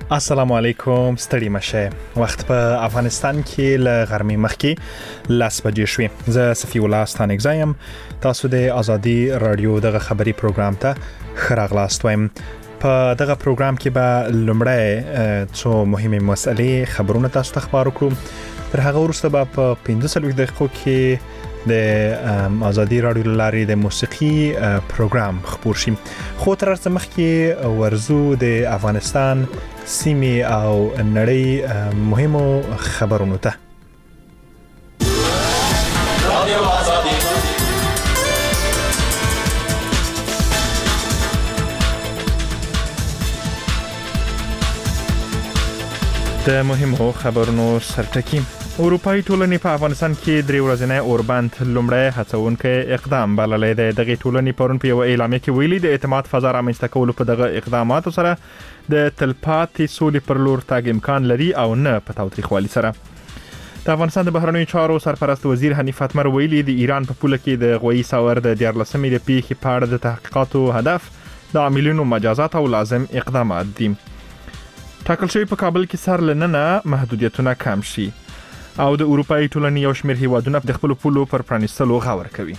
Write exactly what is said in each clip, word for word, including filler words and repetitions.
السلام علیکم، ستړي مشه. وخت په افغانستان کې ل غرمې مخکې لاس بجې شوې. زه صفی الله ستانک زایم. تاسو د ازادي رادیو دغه خبري پروګرام ته خراغلاست وایم. په دغه پروګرام کې به لومړی څو مهمه مسلې خبرونه تاسو ته خبرو کړو. تر هغه وروسته به په پنځه څلوېښت دقیقو کې د ازادي رادیو لارې د موسیقي پروګرام خبر شي. خو تر څه مخکې ورزو د افغانستان سیمې او نړۍ مهمو خبرونو ته. د مهمو خبرونو سرټکی. اروپایي ټولنې په افغانستان کې درې ورځې اوربند لومړی هڅونکي اقدام بللی دی. دغه ټولنې پرون په یو اعلامیه کې ویلي د اعتماد فضا رامنځته کولو په دغه اقداماتو سره د تلپاتې سولې پر لور تګ امکان لري او نه په تاوتریخوالي سره. د افغانستان د بهرنیو چارو سرپرست وزیر حنیف اتمر ویلي د ایران په پوله کې د غوي ساور د دیارلسمې د پیښې په اړه د تحقیقاتو هدف د عاملینو مجازات او لازم اقدامات دي. ټاکل شوی په کابل کې سر لننه محدودیتونه کم شي او د اروپایي ټولنې یو شمېر هیوادونه د خپل پولو پر پرانیستلو غور کوي.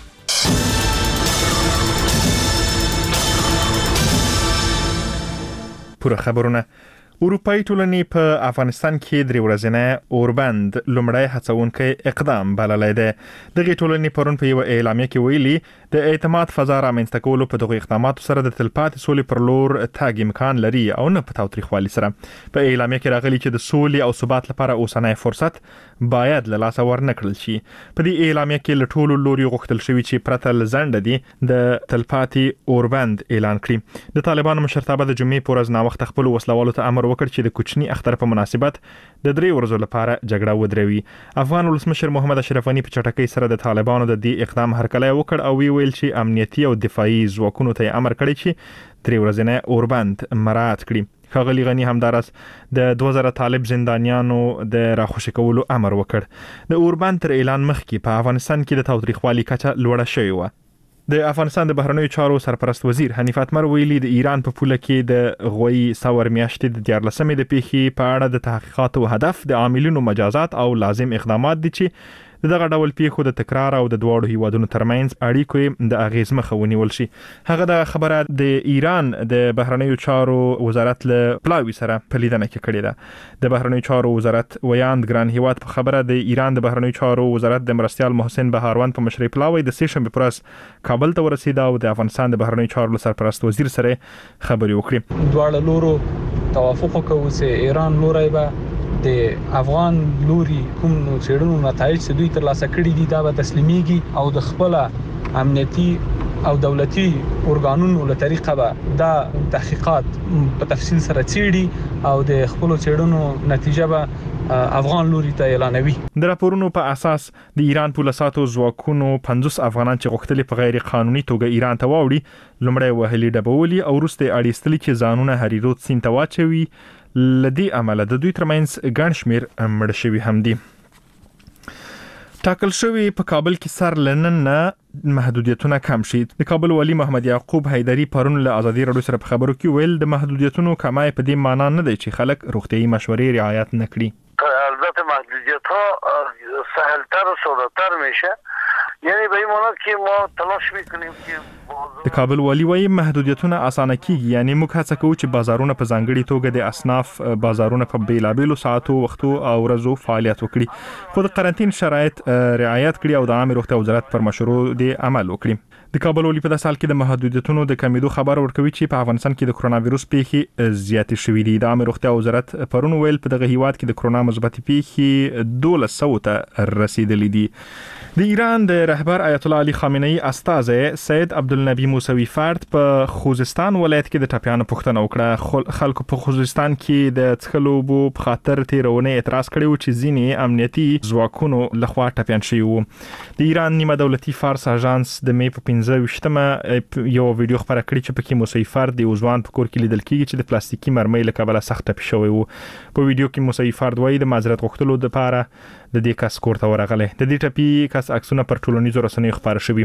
پوره خبرونه. اروپایي ټولنې په افغانستان کې درې ورځې اوربند لومړی هڅونکي اقدام بللی دی. دغه ټولنې پرون په یو اعلامیه کې ویلي د اعتماد فضا رامنځته کولو په دغه اقداماتو سره د تلپاتې سولې پر لور تګ امکان لري او نه په تاوتریخوالي سره. په اعلامیه کې راغلي چې د سولې او ثبات لپاره اوسنی فرصت باید له لاسه ورنکړل شي. په دې اعلامیه کې له ټولو لوري غوښتل شوی چې پرته له ځنډه دي د تلپاتې اوربند اعلان کړي. د طالبانو مشرتابه د جمعې په ورځ ناوخته خپل وسلوالو ته امر وکړ چې د کوچني اختر په مناسبت د درې ورځو لپاره جګړه ودروي. افغان ولسمشر محمد اشرف غنی په چټکۍ سره د طالبانو د دې اقدام هرکلی وکړ او وی ویل چې امنیتي او دفاعي ځواکونو ته امر کړی چې درې ورځې اوربند مراعات کړي. ښاغلي غنی همدارس د دوه زره طالب زندانیانو د راخوشي کولو امر وکړ. د اوربند تر اعلان مخکې په افغانستان کې د تاوتریخوالي کچه لوړه شوې وه. د افغانستان د بهرنیو چارو سرپرست وزیر حنیف اتمر ویلي د ایران په پوله کې د غوي ساور میاشتې د دیارلسمې د پیښې په اړه د تحقیقاتو هدف د عاملینو مجازات او لازم اقدامات دي چې دغه ډول پیښو د تکرار او د دواړو هیوادونو ترمنځ اړیکو د اغیز مخه ونیول شي. هغه د خبره د ایران د بهرنیو چارو وزارت له پلاوی سره په لیدنه کې کړې ده. د بهرنیو چارو وزارت ویاند ګران هیواد په خبره د ایران د بهرنیو چارو وزارت د مرستیال محسن بهاروند په مشرۍ پلاوی د سه شنبه پر ورځ کابل ته ورسید او د افغانستان د بهرنیو چارو سرپرست وزیر سره خبرې وکړې. دواړه لورو توافق وکړ چې ایران لوري به د افغان لوري کوم چېړنو نتایج چې دوی تر لاسه کړي دي دا به تسلیميږي او د خپل امنیتي او دولتي اورګانونو له طریقه به دا تحقیقات په تفصیل سره چېړي او د خپل چېړنو نتیجه به افغان لوري ته اعلانوي. د راپورونو په اساس د ایران پولیساتو ځواکونو پنځوس افغانان چې غوښتل په غیر قانوني توګه ایران ته واوړي لومړی وهلي ډبولي او وروسته اړیستلي چې ځانونه هریرود سیند ته واچوي. لدی عمله د دوی ترمنځ ګڼ شمېر مړه شوي هم دي. ټاکل شوی په کابل کې سر لننه محدودیتونه کم شي. د کابل والی محمد یعقوب حیدری پرون له ازادي رادیو سره په خبرو کې ویل د محدودیتونو کمای په دې معنی نه دی چې خلک روغتيایي مشورې رعایت نکړي. البته محدودیت ها سهلتر و ساده‌تر میشه، یعنی به این معنی که ما تلاش میکنیم که د کابل والی وايي محدودیتونه اسانه کیږي، یعنی موږ هڅه کوو چې بازارونه په ځانګړي توګه د اصناف بازارونه په بیلابېلو ساعتو وختو او ورځو فعالیت وکړي، خو د قرنټین شرایط رعایت کړي او د عامه روغتیا وزارت پر مشورو د عمل وکړي. د کابل والی په داسې حال کې د محدودیتونو د کمیدو خبر ورکوي چې په افغانستان کې د کرونا وایروس پیښې زیاتې شوې دي. د عامه روغتیا وزارت پرون ویل په دغه هیواد کې د کرونا مثبت پیښې دولس سوه ته رسیدلې دي. د ایران د رهبر آیت الله علي خامنه‌ای استازی سید عبدالنبی موسوی فرد په خوزستان ولایت کې د ټاپیانو پوښتنه وکړه. خلکو په خوزستان کې د څښلو اوبو په خاطر تیرونه اعتراض کړی و چې ځینې امنیتي ځواکونو لخوا ټاپیان شوي وو. د ایران نیمه دولتي فارس اژانس د مې په پنځه ویشتمه یو ویډیو خبره کړې چې پکې موسوی فرد د ځوان په کور کې لیدل کېږي چې د پلاستیکي مرمۍ له کبله سخت ټپي شوی وو. په ویډیو کې موسوی فرد وایي د معذرت غوښتلو لپاره د دې کس کور ته ورغلی. د دې ټپي کس عکسونه پر ټولنیزو رسنیو خبر شوي.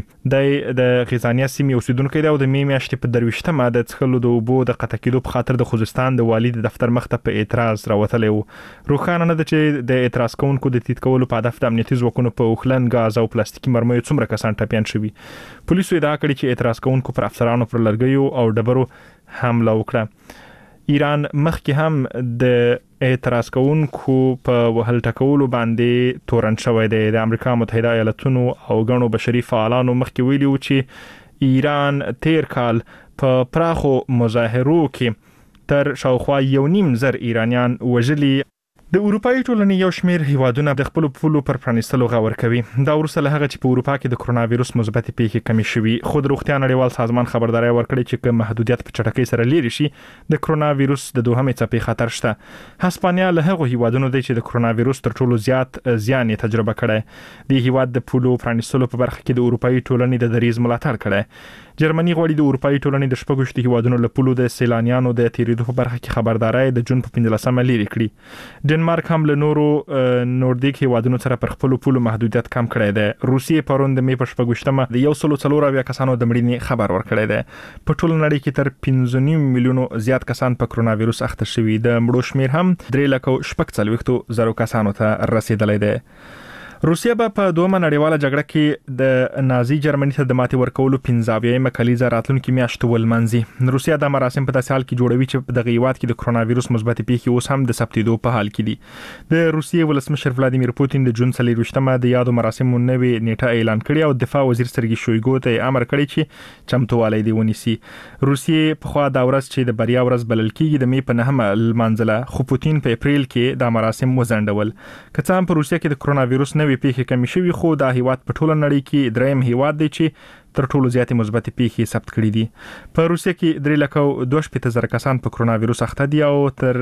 د غزانیه سیمې اوسیدونکو دی او د می میاشتې په درویشتمه د څښلو د اوبو د قطع کېدو په خاطر د خوزستان د والي د دفتر مخ ته په اعتراض راوتلی و. روښانه نه ده چې د اعتراض کوونکو د تیت کولو په هدف د امنیتي ځواکونو په اوښلن غاز او پلاستیکي مرمیو څومره کسان ټپیان شوي. پولیسو ادعا کړې چې اعتراض کوونکو پر افسرانو پر لرګیو او ډبرو حمله وکړه. ایران مخکې هم د اعتراض کوونکو په وهل ټکولو باندې تورن شوی دی. د امریکا متحده ایالاتونو او غنو بشري فعالانو مخکې ویلي و چې ایران تیر کال په پراخو مظاهرو کې تر شاوخوا یو نیم زر ایرانیان وژلي. د اروپאי ټولنې یو شمېر هیوادونه د خپل پولو پر پرانیستلو غور کوي. دا وروسته له هغه چې په اروپا کې د کرونا وایروس مثبت پیښې کمې شوي. خو د روغتیا نړیوال سازمان خبرداري ورکړې چې کوم محدودیت په چټکۍ سره لري شي د کرونا وایروس د دوهمې څپې خطر شته. هسپانیا له هغه هیوادونو دی چې د کرونا وایروس تر ټولو زیات زیان تجربه کړي. د هیواد د پولو پرانیستلو په برخه کې د اروپאי ټولنې د دریز ملاتړ کړي. جرمني غواړي د اروپאי ټولنې د شپږ هیوادونو له پولو د سیلانیانو د تیریدو په برخه کې خبرداري د جون په پنځلسمه لري کړي. ډنمارک هم له نورو نوردیک هیوادونو سره پر خپل پولو محدودیت کم کړی دی. روسیې پرون د می په شپږشتمه د یو سل څلور اویا کسانو د مړینې خبر ورکړی دی. په ټول نړۍ کې تر پنځه نیم میلیونو زیات کسان په کرونا وایروس اخته شوي. د مړو شمیر هم درې لکه شپږ څلوېښت زره کسانو ته رسیدلی دی. روسیا به په دومره نړیواله جګړه کې د نازي جرمني ته د ماتې ورکولو پنځاویمه کلیزه راتلونکي میاشت ولمنځي. روسیا د مراسم په داسې حال کې جوړوي چې د هیواد کې د کرونا وایروس مثبت پیښې اوس هم د ثبتېدو په حال کې دي. د روسیې ولسمشر ولادیمیر پوتین د جون څلوېښتمه د یادو مراسمو نوې نیټه اعلان کړې او دفاع وزیر سرګي شویګو ته امر کړی چې چمتووالی دی ونیسي. روسیې په خوا دا ورځ چې د بریا ورځ بلل کېږي د می په نهمه لمانځله، خو پوتین په اپریل کې د مراسم وزندول. که څه هم په روسیا کې د کرونا وایروس نوې پیښې کمی شوي، خو دا هیواد په ټوله نړۍ کې دریم هیواد دی چې تر ټولو زیاتې مثبت پیښې ثبت کړې دي. په روسیا کې درې لکه دوه شپېته زره کسان په کرونا وایروس اخته دي او تر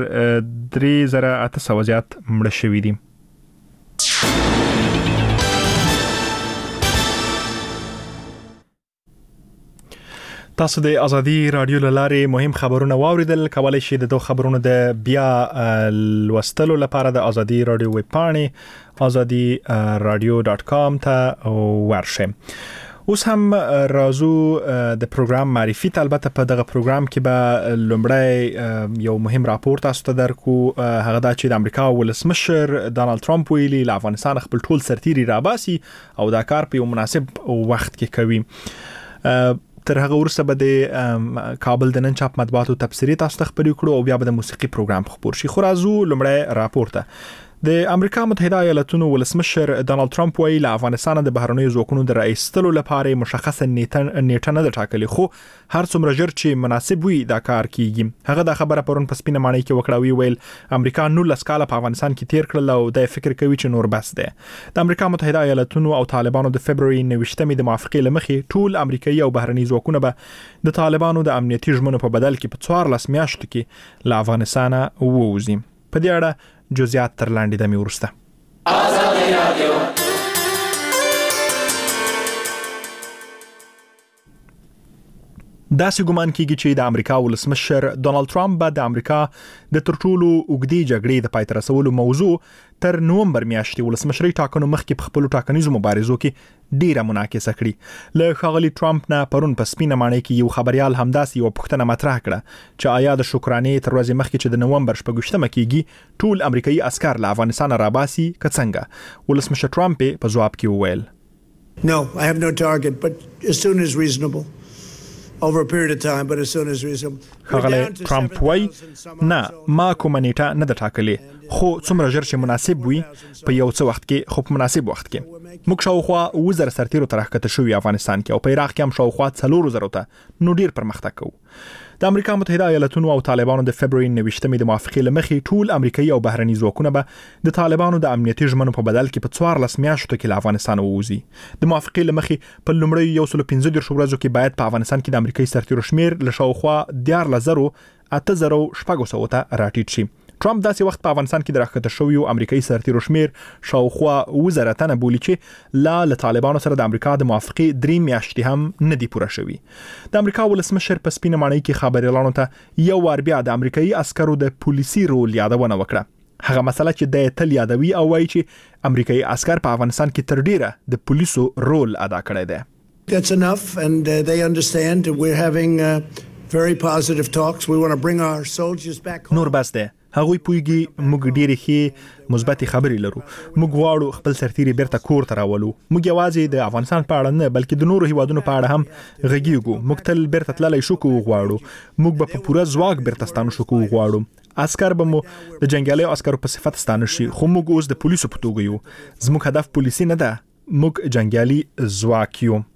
درې زره اته سوه زیات مړه شوي دي. تاسو د ازادي رادیو لاره مهم خبرونه واوریدل. کولای شئ د دوه خبرونو د بیا لوستلو لپاره د ازادي رادیو ویب پاڼې ازادي رادیو ډاټ کام ته ورشئ. اوس هم راځو د پروګرام معرفي ته. البته په دغه پروګرام کې به لومړی یو مهم راپور تاسو ته درکو. هغه دا چې د امریکا ولسمشر ډانلډ ټرمپ ویلي له افغانستان خپل ټول سرتیري راباسي او دا کار په یو مناسب وخت کې کوي. تر هغه وروسته به د کابل د نن چاپ مطبوعاتو تبصرې تاسو ته خبرې کړو او بیا به د موسیقي پروګرام خبر شي. خو راځو لومړی راپور ته. د امریکا متحده ایالاتونو ولسمشر ډانلډ ټرمپ وایي له افغانستان د بهرنیو ځواکونو د راایستلو لپاره مشخصه نیټه نیټه نه ده ټاکلې، خو هر څومره ژر چې مناسب وي دا کار کیږي. هغه د خبره پرون په سپینه ماڼۍ کې وکړه. ویل امریکا نولس کاله په افغانستان کې تیر کړل او د فکر کوي چې نور بس ده. د امریکا متحده ایالاتونو او طالبانو د فبرवरी نوېشتمې د موافقې لمخې ټول امریکایي او بهرني ځواکونه به د طالبانو د امنیتي ژمنو په بدل کې په څوارلس میاشتو کې له افغانستان ووځي. په دې اړه جزئیات تر لاندې دمې ورسته. ازادي رادیو داسې ګمان کیږي چې د امریکا ولسمشر ډانلډ ټرمپ به د امریکا د تر ټولو اوږدې جګړې د پای ته رسولو موضوع تر نومبر میاشتې ولسمشرۍ ټاکنو مخکې په خپلو ټاکنیزو مبارزو کې ډیره منعکسه کړي. له ښاغلي ټرمپ نه پرون په سپینه ماڼۍ کې یو خبريال همداسې یو پوښتنه مطرح کړه چې آیا د شکرانې تر ورځې مخکې چې د نومبر شپږویشتمه کېږي ټول امریکایي عسکر له افغانستان راباسي که څنګه؟ ولسمشر ټرمپ په ځواب کې وویل No, I have no target, but as soon as reasonable. over a period of time, but as soon as reasonable. ښاغلی ټرمپ وایي نه ما کومه نیټه نه ده ټاکلې، خو څومره ژر چې مناسب وي په یو څه وخت کې، خو په مناسب وخت کې. موږ شاوخوا اووه زره سرتیرو ته راښکته شوي افغانستان کې او په عراق کې هم شاوخوا څلورو زرو ته، نو ډیر پرمختګ کوو. د امریکا متحده ایالاتونو او طالبانو د فبرवरी نوېشتمې د موافقې لمخې ټول امریکایي او بهرني ځواکونه به د طالبانو د امنیتي ژمنو په بدل کې په څوارلس میاشتو کې له افغانستان ووځي. د موافقې لمخې په لومړیو یو سل پنځه دېرش ورځو کې باید په افغانستان کې د امریکایي سرتیرو شمیر له شاوخوا دیارلس زرو اته زرو شپږو سوو ته راټیټ شي. ټرمپ داسې وخت په افغانستان کې د راښکته شویو امریکایي سرتیرو شمیر شاوخوا اووه زره تنه بولي چې لا له طالبانو سره د امریکا د موافقې درې میاشتې هم نه دي پوره شوي. د امریکا ولسمشر په سپینه ماڼۍ کې خبریالانو ته یو وار بیا د امریکایي عسکرو د پولیسي رول یادونه وکړه. هغه مسله چې د تل یادوي او وایي چې امریکایي عسكر په افغانستان کې تر ډیره د پولیسو رول ادا کړی دی. That's enough, and uh, they understand. We're having uh, very positive talks. We want to bring our soldiers back home. نور بس ده هغوی پویږي موږ ډېرې ښې مثبتې خبرې لرو. موږ غواړو خپل سرتیري بیرته کور ته راولو. موږ یوازې د افغانستان په اړه نه بلکې د نورو هیوادونو په اړه هم غږیږو. موږ تل بیرته تللی شو کو غواړو. موږ به په پوره ځواک بیرته ستانه شو کو غواړو. عسكر به مو د جنگیالیو عسکرو په صفت ستانه شي، خو موږ اوس د پولیسو په توګه یو. زموږ هدف پولیسي نه ده، موږ جنگیالي ځواک یو.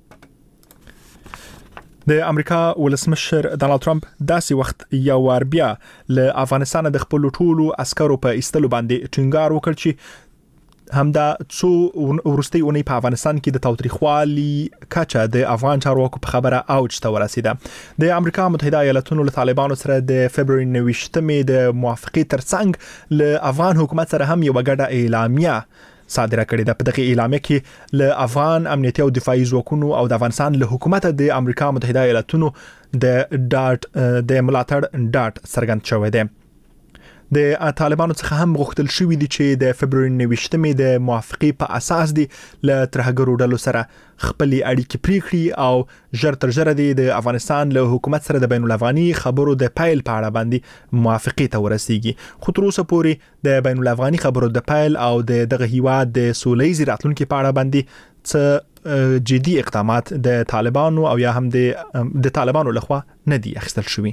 د امریکا ولسمشر ډانلډ ټرمپ داسې وخت یو وار بیا له افغانستان د خپل ټولو عسکرو په ایستلو باندې ټینګار وکړ چې همدا څو ورستي اونۍ په افغانستان کې د تاوتریخوالي کچه د افغان چارواکو په خبره اوج ته ورسیده. د امریکا متحده ایالاتونو له طالبانو سره د فبرवरी نويشتمې د موافقې ترڅنګ له افغان حکومت سره هم یو ګډه اعلامیه صادره کړې ده. په دغه اعلامیه کې له افغان امنیتي او دفاعي ځواکونو او د افغانستان له حکومت د امریکا متحده ایالاتونو د ډاټ د ملاتړ ډاټ څرګند شوی دی. د طالبانو څخه هم غوښتل شوی دی چې د فبرवरी نويشتمې د موافقې په اساس دی له ترهګرو ډلو سره خپل اړیکې پرې کړي او ژر تر ژره دی د افغانستان له حکومت سره د بین الافغاني خبرو د پیل په اړه باندې موافقې ته ورسیږي. خو تر اوسه پورې د بین الافغاني خبرو د پیل او د دغه هیواد د سوله‌ییز راتلونکو په اړه باندې څه جدي اقدامات د طالبانو او یا هم د د طالبانو لخوا نه دي اخیستل شوي.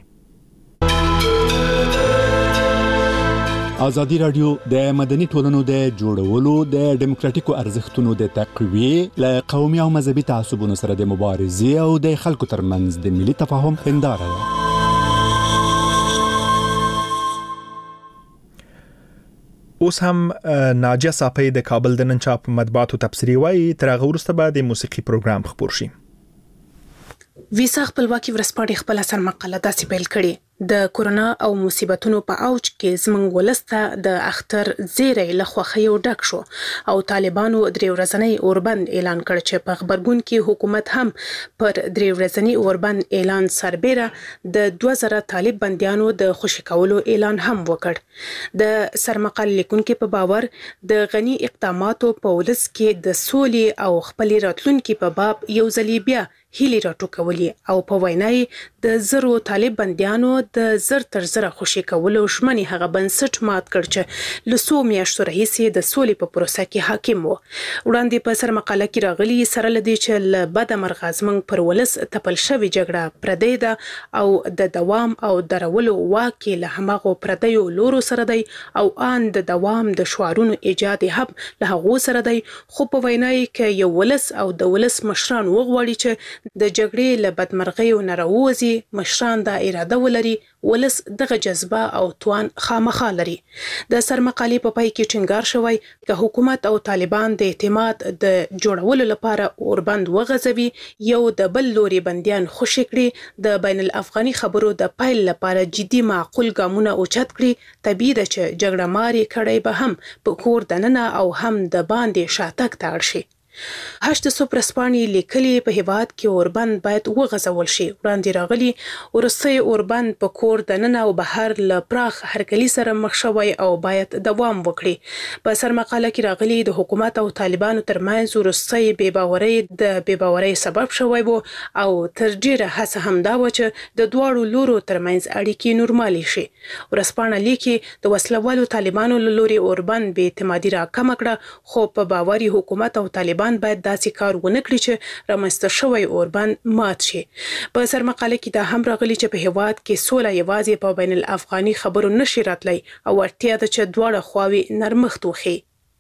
ازادي رادیو د مدني ټولنو د جوړولو د ډیموکراتیکو ارزښتونو د تقویې له قومي او مذهبي تعصبونو سره د مبارزې او د خلکو ترمنځ د ملي تفاهم هنداره ده. اوس هم ناجیه صافی د کابل د نن چاپ مطبوعاتو تبصرې وایي تر هغه وروسته به د موسیقي پروګرام خبر شي. ویسا خپلواکي ورسپاړي خپل اثر مقاله داسې پیل کړي د کورونا او مصیبتونو په اوج کې زمنګ ولسته د اختر زیری له خوخیو ډک شو او طالبانو درې ورځنی اوربند اعلان کړ چې په خبرګون کې حکومت هم پر درې ورځنی اوربند اعلان سربېره د دوه زره طالب بنديانو د خوشی کولو اعلان هم وکړ. د سرمقال لیکونکو په باور د غنی اقداماتو په ولس کې د سولې او خپل راتلونکو په باب یو ځلی بیا هیلي راټوکولي او په وینای د زرو طالب بنديانو د زر تر زره خوشی کولو شمنې هغه بنسټ مات کړ چې لسو میاشتو راهیسې د سولې په پروسه کې حاکم وو. وړاندې په سر مقاله کې راغلي سره لدی چې ل بد مرغازمن پر ولس تپل شوی جګړه پردې ده او د دوام او درولو واکې له همغه پردیو لورو سره دی او ان د دوام د شعارونو ایجاد هم له هغه سره دی. خو په وینای کې یو ولس او د ولس مشران وغوړي چې د جګړې له بدمرغۍ او ناروزي مشران د اراده ولري ولس دغه جذبه او توان خامخا لري. د سرمقالې په پای کې ټینګار شوی چې حکومت او طالبان د اعتماد د جوړولو لپاره اوربند وغځوي یو د بل لوري بنديان خوشی کړي د بین الافغاني خبرو د پایل لپاره جدي معقول ګامونه اوچت کړي. طبیعي ده چې جګړه ماري کړي به هم په کور دننه او هم د باندې شاتک تاړ شي. هشت سپرسپانی لیکلي په هیواد کې اوربند باید وغځول شي. وړاندې راغلي ورسې اوربند په کور دننه او بهر له پراخ هرکلي سره مخ شوی او باید دوام وکړي. په سرمقاله کې راغلي د حکومت او طالبانو ترمنځ ورسې بې باورۍ د بې باورۍ سبب شوی وو او تر ډیره هڅه هم دا و چې د دواړو لورو ترمنځ اړیکې نورمالي شي. ورسپانه لیکي د وسلوالو طالبانو له لوري اوربند بې اعتمادي راکمه کړه خو په باوري حکومت او طالبان باید داسې کار ونه کړي چې رامنځته شوی اوربند مات شي. په سرمقاله کې دا هم راغلي چې په هیواد کې سوله یوازې په بین الافغاني خبرو نشي راتلی او اړتیا ده چې دواړه خواوې نرمښت وخی.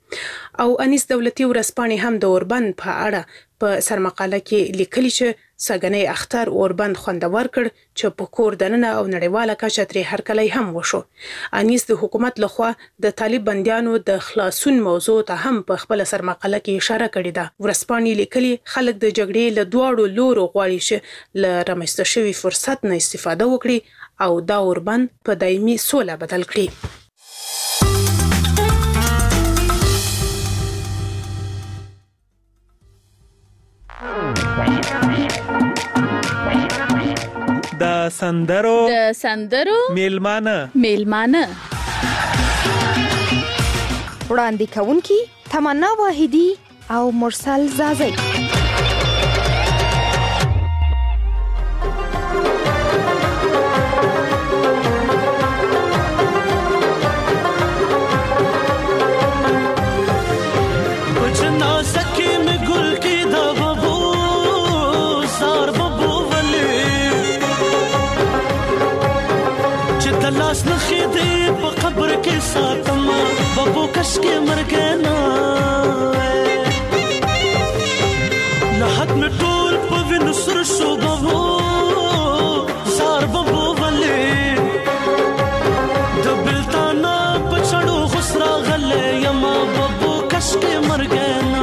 او انیس دولتي ورسپانې هم د اوربند په اړه په سرمقاله کې لیکلي چې سګنې اختر اوربند خوندور کړ چې په کور دننه او نړیواله کچه ترې هرکلی هم وشو. انیس د حکومت لخوا د طالب بنديانو د خلاصون موضوع ته هم په خپل سرمقاله کې اشاره کړې ده. ورسپانې لیکلي خلک د جګړې له دواړو لورو غواړي چې له رامنځته شوي فرصت نه استفاده وکړي او دا اوربند په دایمي سوله بدل کړي. د سندرو د سندرو میلمانه میلمانه وړاندې کوونکي تمنا واحدی او مرسل زازی. بابو کشکے مر گئے نا لحد میں ٹول پوین سر شو بابو سار بابو والے دبلتانا پچھڑو خسرا غلے یما بابو کشکے مر گئے نا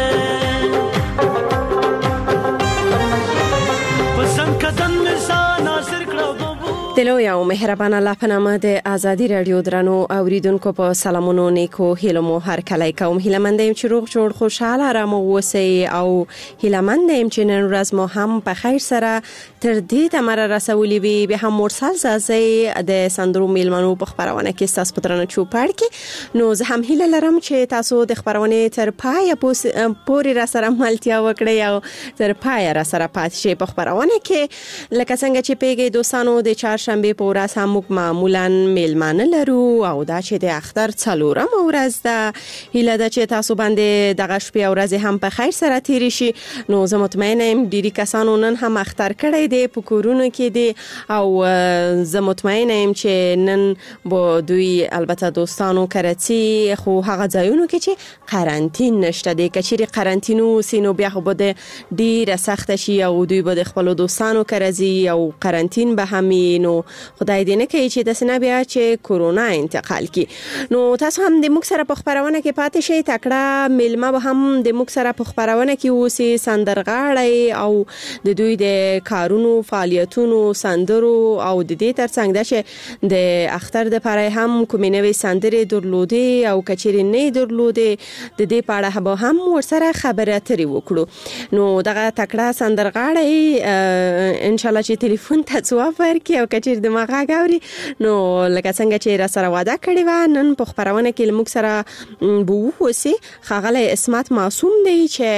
پسند کدن نزا ناظر کڑا بابو. دلو یو مهربان الله په نامه د آزادي رادیو درنو اوریدونکو په سلامونو نیکو هیلو مو هر کله کوم هیله مندم چې روغ جوړ خوشاله آرام اوسئ او هیله مندم چې نن ورځ مو هم په خیر سره تر دې تمره رسولې وي به هم مرسل زازی د سندرو میلمنو په خبرونه کې تاسو پترنه چوپړ کې نو زه هم هیله لرم چې تاسو د خبرونه تر پای پورې را سره ملتیا وکړئ او تر پای را سره پات شي په خبرونه کې لکه څنګه چې پیګې دوستانو د چار شنبه په ورځ هم معمولا میلمانه لرو او دا چې د اختر څلورم ورځ ده هیله ده چې تاسو باندې دغه شپه ورځ هم په خیر سره تیر شي. نو زه مطمئنه یم ډیری کسانو نن هم اختر کړی دی په کورونو کې دی او زه مطمئنه یم چې نن به دوی البته دوستانو کرتی خو هغه ځایونو کې چې قرنطین نشته دی کچېری قرنطینو سینو بیا خو به ډیره سخت شي او دوی به خپل دوستانو کرزي او قرنطین به همي نو خدای دې نه کوي چې د سنا بیا چې کورونا انتقال کی. نو تاسو هم د موږ سره په خبرونه کې پاتې شئ تکړه میلمه به هم د موږ سره په خبرونه کې اوسي سندرغاړي او د دوی د کارونو فعالیتونو سندرو او د دې ترڅنګ د د اختر د پاره هم کومې نوې سندرې درلودي او کچېری نه درلودي د دې پاړه به هم ورسره خبرې اترې وکړو. نو دغه تکړه سندرغاړي ان شاء الله چې ټلیفون ته ځواب ورکړي او کچېر د ماغه غاوري نو لکه څنګه چې را سره وعده کړی و نن په خبرونه کې موږ سره بو وسی خغله اسمت معصوم دی چې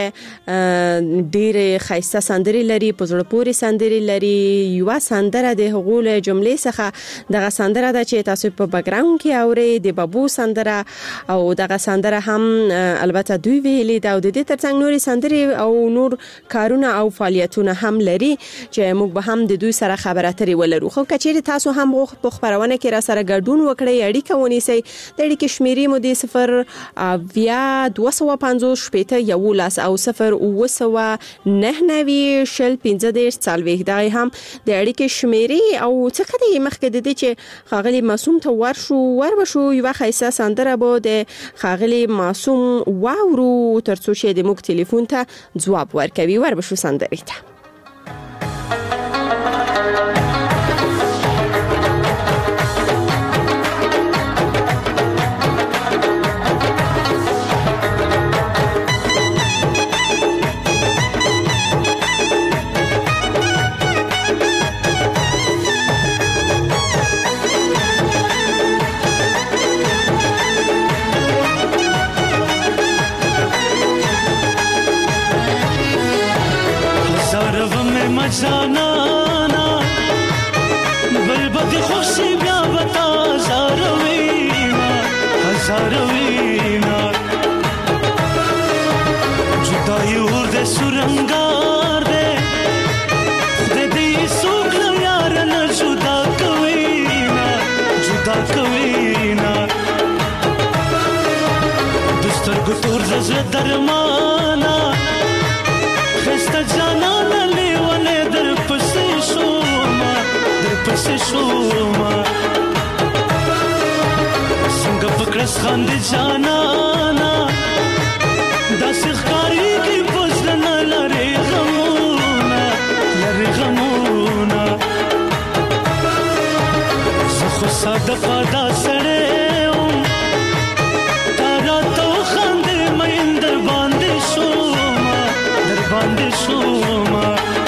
ډېر خاصه سندري لري پزړ پوری سندري لري یو سندره د حقوق جملې څخه دغه سندره د چې تاسو په بیکګراوند کې اوري د بابو سندره او دغه سندره هم البته دوی ویلي دا د دې ترڅنګ نوري سندري او نور کارونه او فعالیتونه هم لري چې موږ به هم د دوی سره خبرې اترې ولرو. خو کچېری تاسو هم په خبرونه کې را سره ګډون وکړئ اړیکه ونیسئ د اړیکې شمیرې مو د صفر بیا دوه سوه پنځوس شپېته یولس او صفر اوه سوه نهه نوي شل پنځه دېرش څلوېښت دا هم د اړیکې شمیرې او څه کده مخکې د دې چې خاغلی معصوم ته ورشو ور بشو یو خیسه سندره بو د خاغلی معصوم واورو ترڅو چې د موږ ټلیفون ته ځواب ورکوي ور بشو سندرې ته. जाना ना बलबद खुशी ब्या बता हजारवीना हजारवीना जुदाई उर्द सुरंगार दे दे दी सुख यार न जुदा कवीना जुदा कवीना दुस्तर गुतुर ज दरमाना खस्ता जाना شوما څنګه پکړس خاندې جانانا داس خاري کې بوزنه لري غمونا لري غمونا زه خو ساده پادا سره تارا تو خاندې مې در باندې شوما در باندې شوما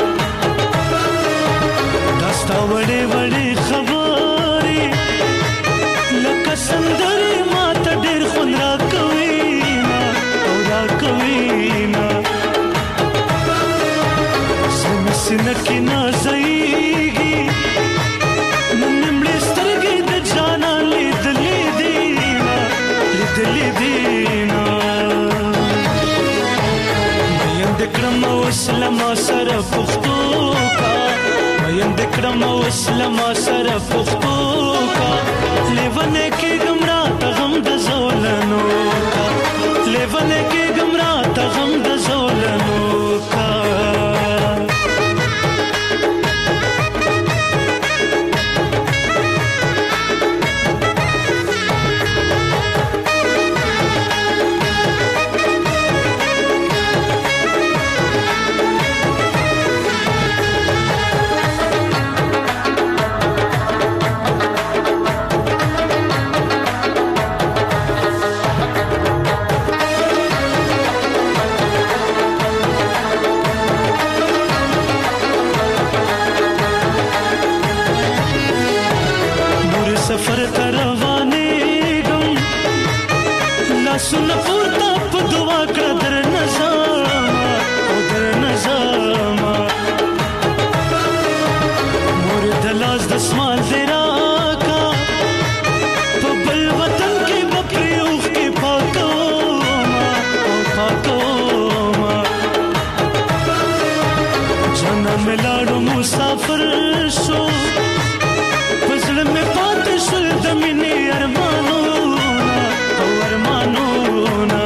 داستا وړې وړې خبرې لکه سندرې ما ته ډېر خوند راکوي کې نازېږي نمړې سترګې د جانا لیدلې دینا لیدلې دینا مېند کړم اسلام سره پښتو کا مېند کړم اسلام سره پښتو کا لیونه کې ګمرا ته غم د زولنو کا لیونه کې ګمرا ته غم د زولنو کا सफर करवाने गम लसुन पुरता पदवा कदर नजामा उधर नजामा मोर दलाज दसमाल तेरा का पबल वतन के बपरियों के पाको मा पाको मा जना मिलाड़ो मुसाफिर शो फजल में पाते शुल दमिने अरमानो ना ओ अरमानो ना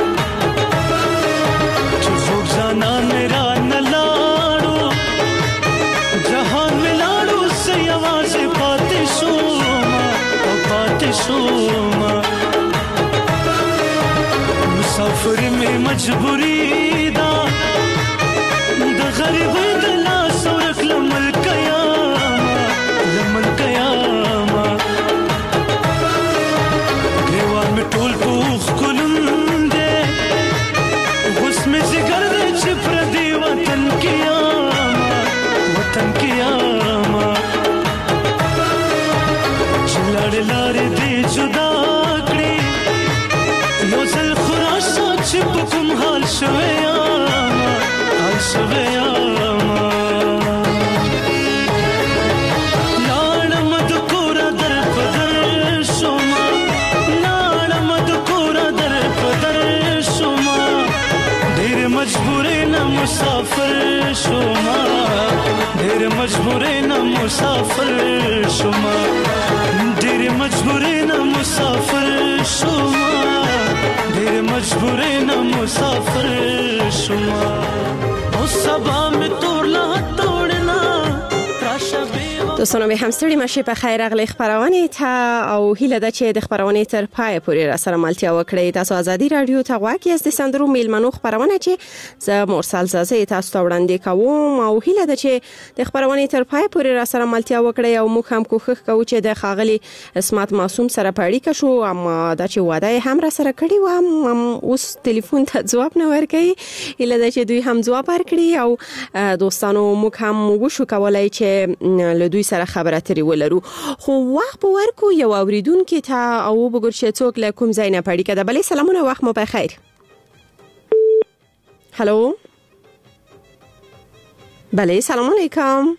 चुप जाना मेरा न लाड़ो जहान में लाड़ो से आवाज पाते शोमा ओ पाते शोमा मुसाफिर में मजबूरी दा द गरीब दला सोरख लमल कया लमन कयामा ग्रेवान में टोल पूख कुलंदे उसमें से गर्दे चिप्र दी वतन की आमा वतन की आमा चिल्लाड़े लारे दे जुदाकड़ी योजल खुरासा चिप कुम हाल शवे आमा हाल शवे आमा मजबूरे न मुसाफिर शुमा ढेर मजबूरे न मुसाफिर शुमा ढेर मजबूरे न मुसाफिर शुमा ढेर मजबूरे न मुसाफिर शुमा ओ सबा में तोड़ला तोड़ना دوستانو به همستړي مشه په خیر اغلی خبرونه ته او هیله ده چې د خبرونه تر پای پورې را سره ملتیا وکړئ. تاسو ازادي رادیو ته غواړئ از د سندرو میلمنو خبرونه چې زه مرسل زازه تاسو ته وړاندې کوم او هیله ده چې د خبرونه تر پای پورې را سره ملتیا وکړئ او موږ هم کوښښ کوو چې د خاغلی اسمت معصوم سره پړی کا شو اما دا چې واده هم را سره کړی و هم اوس ټلیفون ته جواب نه ورکړي. هیله ده چې دوی هم جواب ورکړي او دوستانو موږ هم وشو کولای چې له دوی سره خبرې اترې ولرو. خو وخت به ورکو یو اوریدونکو ته او وګور چې څوک له کوم ځای نه پړی کده. بلې سلامونه وخت مو بخیر. هالو بلې سلام علیکم.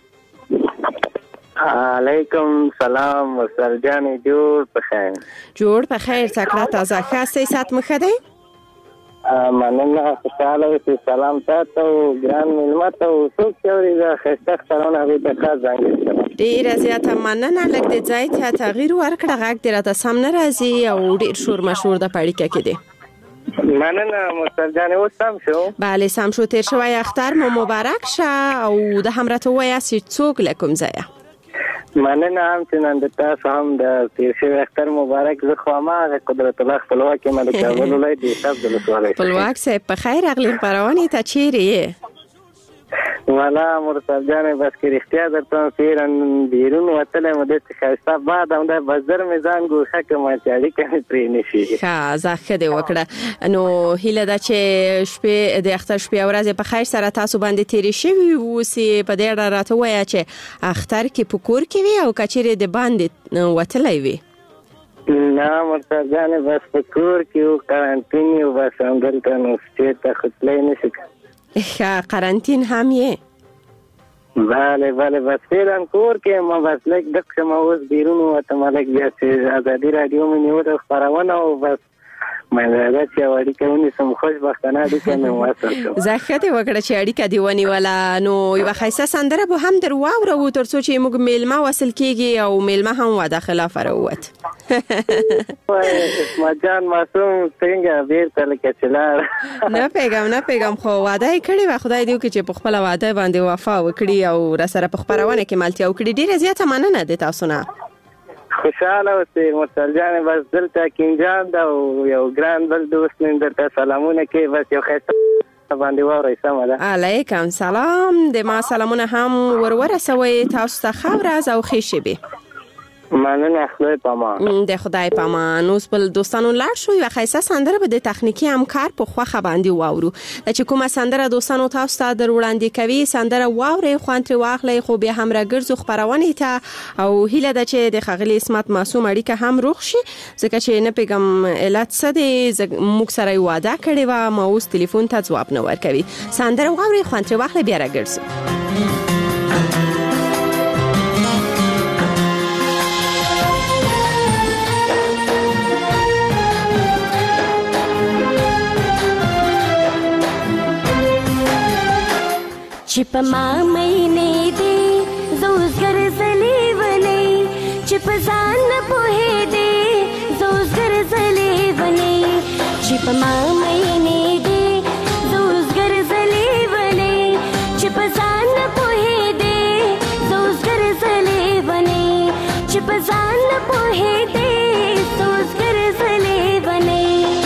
علیکم سلام ورسرجان جوړ بخیر. جوړ بخیر تکړه تازه خاصه سات مخده مننه خوشاله اوسئ. سلام تاسو ګران ملمت او څوک چې دا خسته خبرونه به د ښه ځانګړي ډیر زیاته مننه. لکه د ځای ته تغییر ورکړه غږ درته سم نه راځي او ډیر شور مشهور د پړیکه کې دی. مننه مسترجان اوس سم شو. بله سم شو. تیر شوی اختر مو مبارک شه او د همراته وایي چې څوک لکم ځای. مننه هم چې نن د تاسو هم د تیر شوی اختر مبارک. زه خو ما قدرت الله خپلواک یم د کابل ولایت د حساب د لسوالۍ. خپلواک صاحب په خیر اغلی خبرونه ته چیرې یې؟ والا مرتضی جان بس کې اختیار درته پیرن بیرون وتلې مده ښایسته بعد هم د بازار میزان ګوښه کومه چاړي کې پرې نشي. ښه زاخه دی وکړه. نو هیله ده چې شپې د اختر شپې ورځې په خیر سره تاسو باندې تیرې شوي اوسې. په دې اړه راته وایه چې اختر کې په کور کې وي او کچېرې د باندې وتلی وي؟ نه مرتضی جان بس په کور کې او قرنطین یو بس همدلته نو چېرته خو تللی نشي. ښه قرنطین هم یې؟ بله بله بس فعلا کور کې ما بس لږ دقه ما اوس بیرون وته ملک بیا چې ازادي رادیو مې نیوله خبرونه او بس مې دا چې اړیکه ونی سم خوشبختانه دي چې مې واسه زه خته وکړه چې اړیکه دی ونی ولا نو یو خیسه سندره به هم در واورو تر څو چې موږ میلمه وصل کیږي او میلمه هم واده خلاف راووت ما جان معصوم څنګه بیرته لکه چلار نه پیغام نه پیغام خو واده کړی و خدای دې چې په خپل واده باندې وفا وکړي او را سره په خبرونه کې ملتیا وکړي ډیره زیاته مننه ده تاسو نه خوشاله اوسئ مرسل جان بس دلته کینجان دا یو ګران بل دوست نن درته سلامونه کوي بس یو خیسته باندې وره سم ده علیکم سلام د ما سلامونه هم ورور سوي تاسو ته خبر او خوشبه مننه خدای پامان د خدای پامان اوس بل دوستانو لاړ شو یو خیسه سندره به د تخنیکی همکار په خوخه باندې واورو چې کومه سندره دوستانو تاسو ته در وړاندې کوي سندره واوري خوانتري واخلې خو به هم راګرځو خبرونه ته او هیله ده چې د خغلی اسمت معصوم اړیکه هم روغ شي ځکه چې نه پیغام علت څه دی موږ سره واده کړی و ما اوس ټلیفون ته جواب نه ورکوي سندره واوري خوانتري واخلې بیا راګرځو چې په ما مینې دې زوز ګرځلې ونی چې په ځان نه پوهېدې زوز ګرځلې ونی چې په ما مینې دې زوز ګرځلې ونی چې په ځان نه پوهېدې زوز ګرځلې ونی چې په ځان نه پوهېدې زوز ګرځلې ونی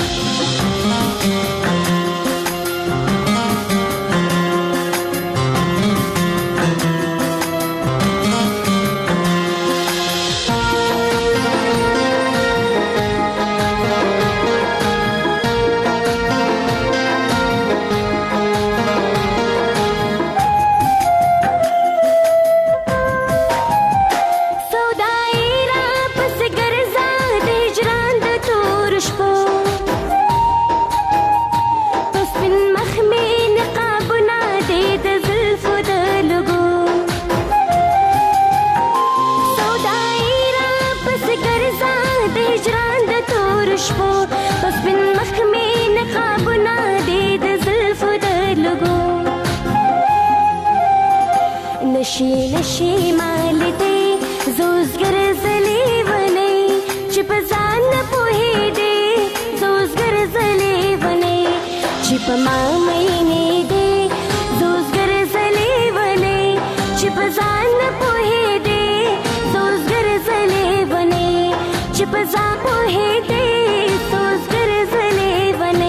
نشي نشي مال دې زوز ګرځلې ونی چې په ځان نه پوهېدې زوز ګرځلې ونی چې په ما مینې دې زوز ګرځلې ونی چې په ځان نه پوهېدې زوز ګرځلې ونی چې په ځان پوهېدې زوز ګرځلې ونی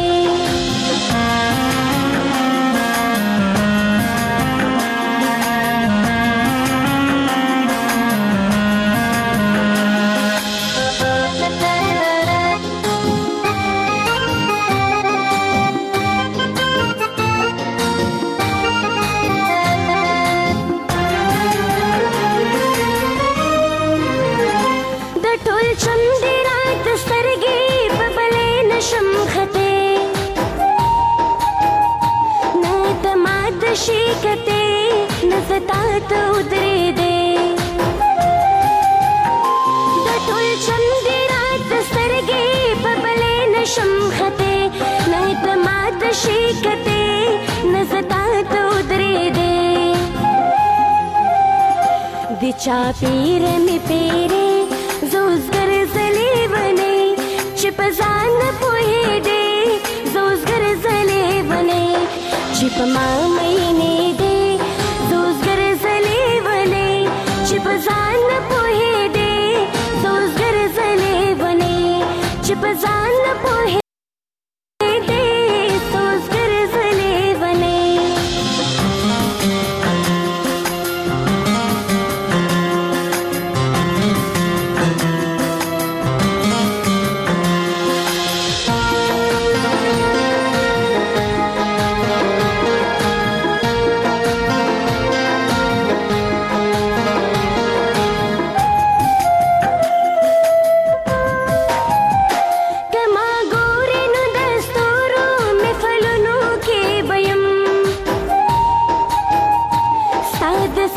شیکته نزتا ته ودرې دې د ټول چندې رات سترګې په بلې نشم خته نه ته مات شیکته نزتا ته ودرې دې د چا پیر می پیره زوز ګرځلې ونی چې په ځان نه پوهېدې زوز ګرځلې ونی چې په ما مینې دې زوز ګرځلې ونی چې په ځان نه پوهېدې زوز ګرځلې ونی چې په ځان نه پوهېدې زوز ګرځلې ونی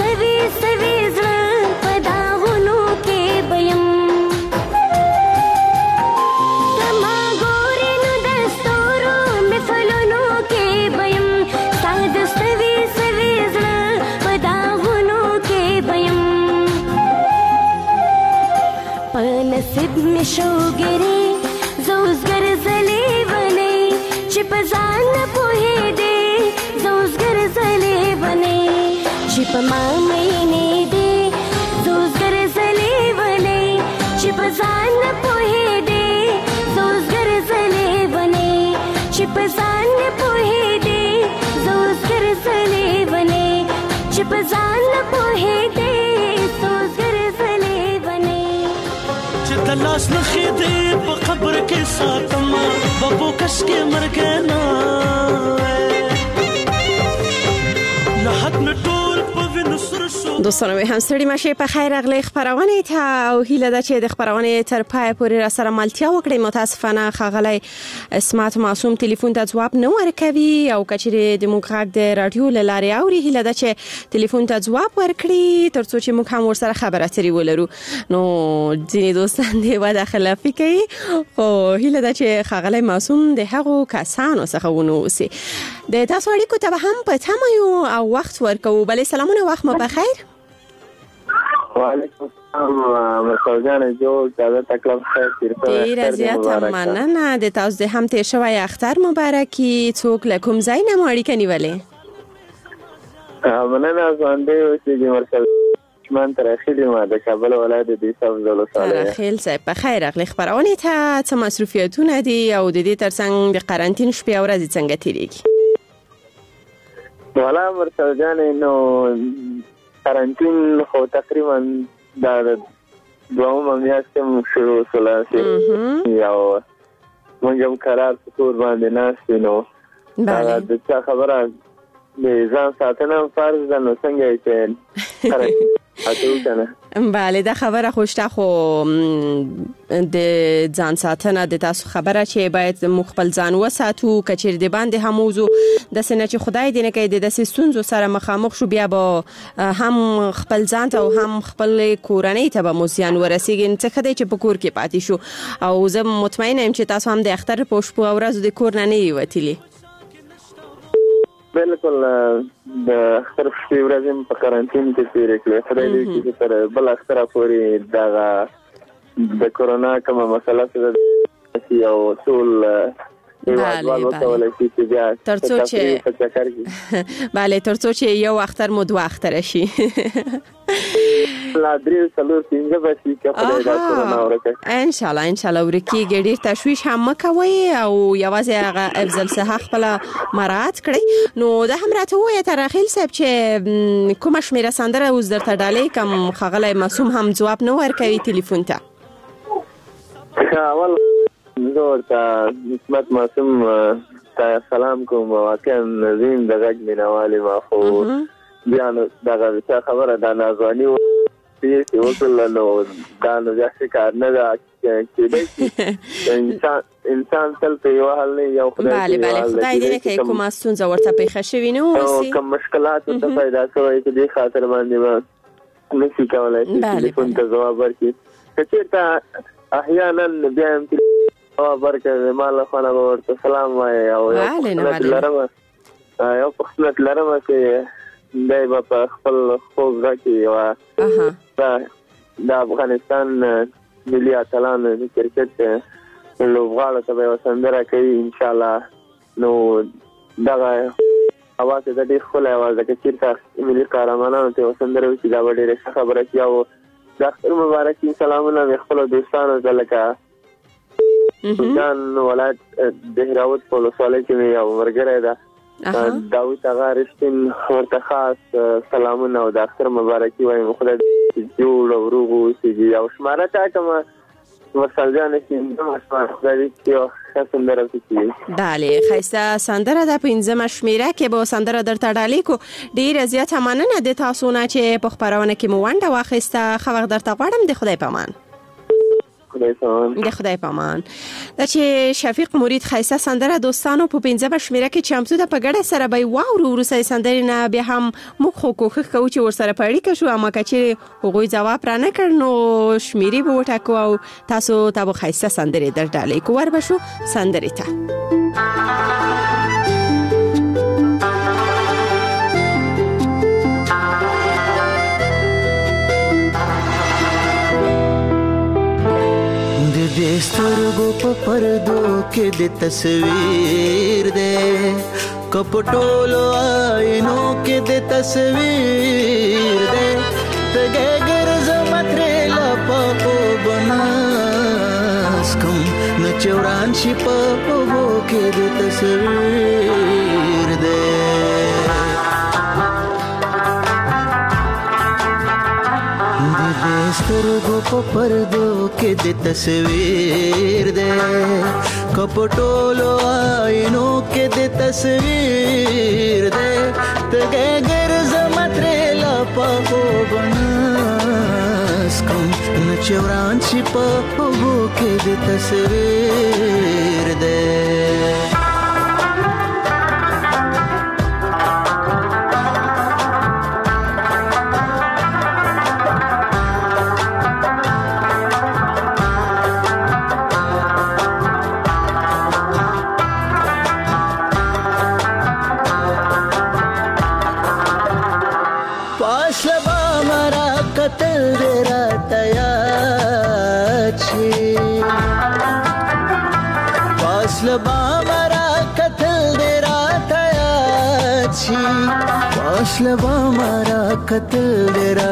سوي سوي زړه په داغونو کې بیم تما ګورې نو د ستورو محفلونو کې بیم ستا د سوي سوي زړه په داغونو کې بیم په نصیب مې شوګرې زه اوس ګرځلې ونې چې په ځان نه پوهېدې زه اوس ګرځلې ونې چې په ما مینې دې زه اوس ګرځلې ونې چې په ځان نه پوهېدې زه اوس ګرځلې ونې چې په ځان نه پوهېدې زه اوس ګرځلې ونې چې په ځان نه پوهېدې زه اوس ګرځلې ونې چې د لاس نخې دې په قبر کې ساتم بابو کس کې مرګ نه دوستانو هم ستړي مشه په خیر اغلی خبرونه ته او هیله ده چې د خبرونه تر پای پورې را سره ملتیا وکړي. متاسفانه خغلی اسمت معصوم ټلیفون ته جواب نه ورکوي او کچېره د موږ غږ د رادیو لاري اوري. هیله ده چې ټلیفون ته جواب ورکړي ترڅو چې موږ هم ورسره خبره اترې ولرو. نو ځینې دوستان دی ودا خلافي کوي خو هیله ده چې خغلی معصوم د هغو کسانو څخه ونه اوسي. د تاسو اړیکو ته هم په تمه یو او وخت ورکو. بلې سلامونه وخت مو بخیر. وعلیکم السلام مرکزان جوړ دا تکلیف خیر ډیر زیاته مننه د تاسو د هم تیر شوی اختر مبارکي. څوک له کوم ځای نه اړیکه نیولې؟ مننه ځوانده چې د مرکز من تر اخیری ما د کابل ولایت د سبزولو صالح خیل صاحب په خیر اغلی خبرونه ته څه مصروفیتونه دي او د دې ترڅنګ د قرنټین شپې او ورځې څنګه تیریږي؟ والا مرکزان نو قرنټین خو تقریبا دا دوه میاشتې شروع شوه یو موږ هم قرار کور باندې ناست نو دا د څه خبره د ځان ساتنه فرض ده نو څنګه چې بله دا خبره خوشته خو د ځان ساتنه د تاسو خبره چې باید مخبل ځان وساتو کچیر د باندې هم موضوع د سنه چې خدای دې نه کوي د سستونزو سره مخامخ شو بیا به هم خپل ځان او هم خپل کورنۍ ته به موسیان ورسیږي څه خدای چې په کور کې پاتې شو او زه مطمئنه یم چې تاسو هم د اختر په شپه او ورځ د کور نه نه وتلی. بالکل د اختر په ورځ په قرنټین کې تیر کړل. خدای دې چې تر بل اختر پورې دا د کورونا کومه مسله سره او ټول ترڅو چې بله ترڅو چې یو اختر مو دوه اختر شي لا درې څلور پنځه بشي چې خدای دا کورونا ورکړي ان شاء الله ان شاء الله ورکی ګډیر تشویش هم مکوي او یوازې هغه افضل صحه خپل مراعات کړئ. نو دا هم راته وایي تر اخیل صاحب چې کوم شمیره سندره اوس درته ډالۍ کوم خغلی معصوم هم جواب نه ورکوي ټلیفون ته؟ اول زور ته اسمت معصوم ته سلام کوم واقعا نظیم د غږ مینوالي ما خو بیا نو دغه څه خبره دا نازواني چې وکړل نو دا نو ځکه کار نه دا چې انسان انسان تل په یو حال نه یو خدای بله بله خدای دې نه کوي کومه ستونزه ورته پیښه شوي نه اوسي کوم مشکلات ورته پیدا شوي چې دې خاطر باندې به نشي کولای چې ټلیفون ته ځواب ورکړي. چېرته احیانا بیا هم جواب ورکړي ما له خوا نه ورته سلام وایي او یو پوښتنه لرم یو پوښتنه لرم چې دی به په خپل خوږ غږ کې یوه د افغانستان ملي اتلان د کرکټ لوبغاړو ته به یوه سندره کوي انشاءالله. نو دغه اواز یې د ډېر ښکلی اواز ده که چېرته ملي قهرمانانو ته یوه سندره وکړي دا به ډېره ښه خبره کړي. او د اختر مبارکي سلامونه مې خپلو دوستانو ته لکه سلطان ولایت دهراوت په ولسوالۍ کې مې یو ملګری ده داود اغا رښتین ورته خاص سلامونه او د اختر مبارکي وایم. خدای دې جوړ او روغ اوسي او شماره تا کومه مسلجان چې نو خدای دې یو ښه سندره وکړي. بله ښایسته سندره ده پنځمه شمیره کې به سندره درته ډالۍ کو. ډېره زیاته مننه د تاسو نه چې په خپرونه کې مو ونډه واخیسته. ښه وخت درته غواړم د خدای په امان. خدای سوال د خدای پامان دا چې شفیق مرید خیسه سندره دوستانو په پنځمه شمیره کې چمتو ده په ګډه سره به واورو وروسته سندرې نه بیا هم موږ خو کوښښ کوو چې ورسره په اړیکه شو اما که چیرې هغوی ځواب را نه کړ نو شمیرې به وټاکو او تاسو ته به ښایسته سندرې در ډالۍ کوو ور به شو سندرې ته د سترګو په پردو کې د تصویر دی کپټولو آینو کې د تصویر دی تګه ګرځم ترې لپا په بناس کوم نه چوران شي په وو کې د تصویر دی سترګو په پردو کې د تصویر دی کپټولو آینو کې د تصویر دی تګه ګرځم ترې لپا په بناس کوم نه چوران شي په وو کې د تصویر دی पासलबा मारा कतल देरा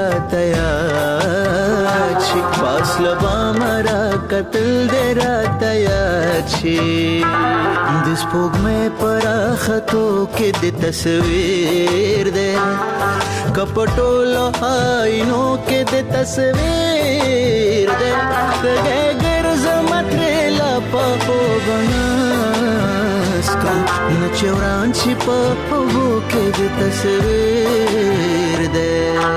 तयाची पासलबा मारा कतल देरा तयाची दिसपोग में परा खतो के दे तस्वीर दे कपटोलो आईनो के दे तस्वीर दे तगे गर्ज मतरेला पापो बनास का न चौरान छिपा वो के दे तस्वीर दे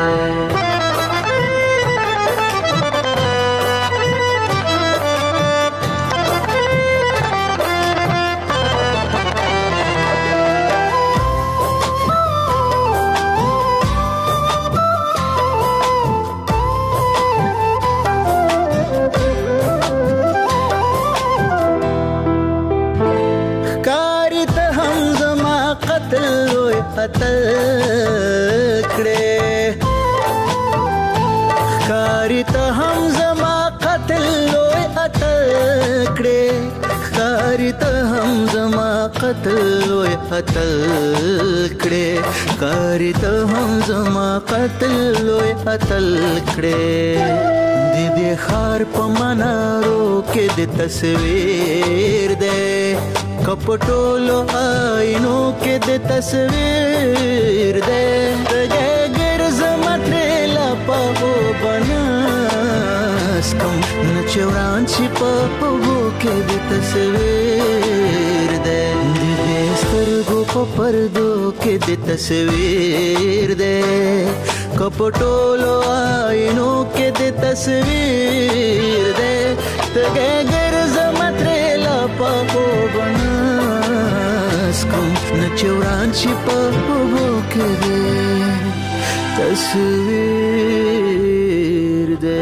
قتل کړي خاري ته هم زما قتل لوی قتل کړي خاري ته هم زما قتل لوی قتل کړي خاري ته هم زما قتل لوی قتل کړي د دې خار په منارو کې د تصویر ده کپټولو آینو کې د تصویر ده تګه ګرځ مترلا په بناس کوم نه چوران چې په وو کې د تصویر ده د دې سترګو په پردو کې د تصویر ده کپټولو آینو کې د تصویر ده تګه ګرځ مترلا په بناس کوم نه چوران چې په وو کې د تصویر ده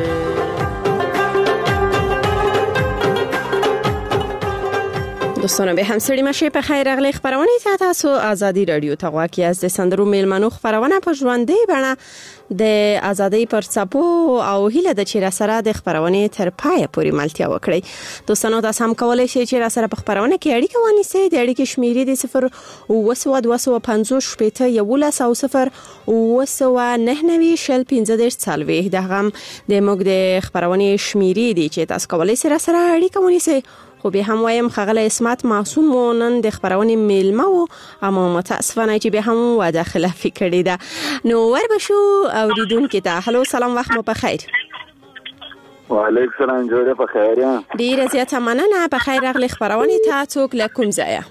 دوستانو به همسری مشه په خیر اغلی خبرونه ته تاسو ازادي رادیو ته غواړئ از د سندرو میلمنو خبرونه په ژوندۍ بڼه د ازادي پر څپو او هیله د چیرې سره د خبرونه تر پای پورې ملتیا وکړي دوستانو تاسو هم کولای شئ چې را سره په خبرونه کې اړیکه ونیسئ د اړیکې شمیرې د صفر اوه سوه دوه سوه پنځوس شپېته یولس او صفر اوه سوه نهه نوي شل پنځه دېرش څلوېښت دغه هم د موږ د خبرونه شمیرې دي چې تاسو کولای شئ را سره اړیکه ونیسئ خو به هم وایم خغله اسمت معصوم مونن د خبرونه میلمه او اما متاسفانه چې به هم واده خلافی کړی دا نو ور بشو اوریدونکو ته هلو سلام وخت مو په خیر وعلیکم السلام جوړه په خیر یا ډیر زیاته مننه په خیر اغلی خبرونه ته څوک لکم ځای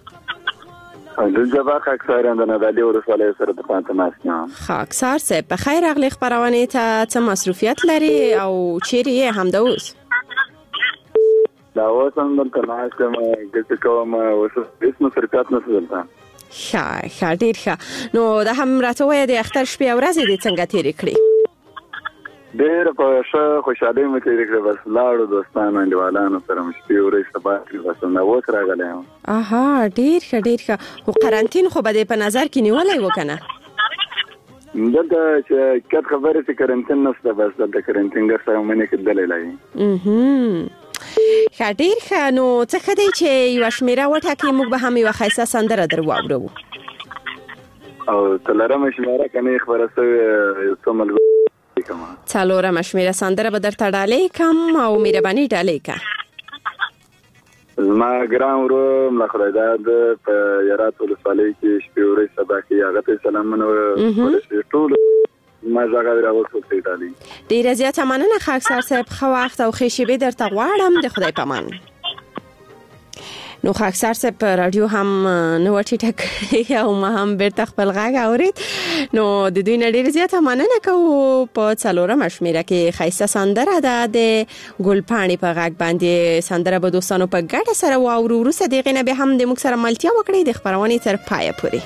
دلته با خاکسار اندنه دلی ورساله سره د پانته ماسنه خاکسار سه په خیر اغلی خبرونه ته څه مصروفیت لري او چیرې هم د اوس دا اوس هم دلته ناست یم ګټې کوم اوس هېڅ مصرفیات نشته دلته. ښه ښه ډېر ښه. نو دا هم راته ووایه د اختر شپې او ورځې دې څنګه تېرې کړې؟ ډېره په ښه خوشحالۍ مې تېرې کړې. بس لاړو دوستانو انډیوالانو سره مې شپې ورځې سبا کړې. بس همدا اوس راغلی یم. اها ډېر ښه ډېر ښه. خو قرنطین خو به دې په نظر کې نیولی و که نه؟ دلته چې حقیقت خبرې چې قرنطین نشته. بس دلته قرنطینګر سره منې کېدلی لایي. ښه ډېر ښه. نو څه ښه دی چې یوه شمېره وټاکې، موږ به هم یوه ښایسته سندره در واورو. او څلورمه شمېره که نه یې خپره شوې یو څو ملګرو کوم. څلورمه شمېره سندره به درته ډالۍ کړم او مهرباني ډالۍ کړه. زما ګران ورو ملا خدایداد په یارات ولسوالۍ کې شپې ورځې سبا کې هغه ته سلامونه ورسوي ټول ما زغه راوړل څه ډالۍ. ډېره زیاته مننه خاکسار صاحب. ښه وخت او ښې شېبې درته غواړم. د خدای په امان. نو خاکسار صاحب په رادیو هم نو ټیټه کړې او ما هم بیرته خپل غږ اورید. نو د دوی نه ډېره زیاته مننه کوو. په څلورمه شمېره کې ښایسته سندره ده د ګلپاڼې په غږ باندې. سندره به دوستانو په ګډه سره واورو. وروسته د هغې نه بیا هم د موږ سره ملتیا وکړئ د خپرونې تر پایه پورې.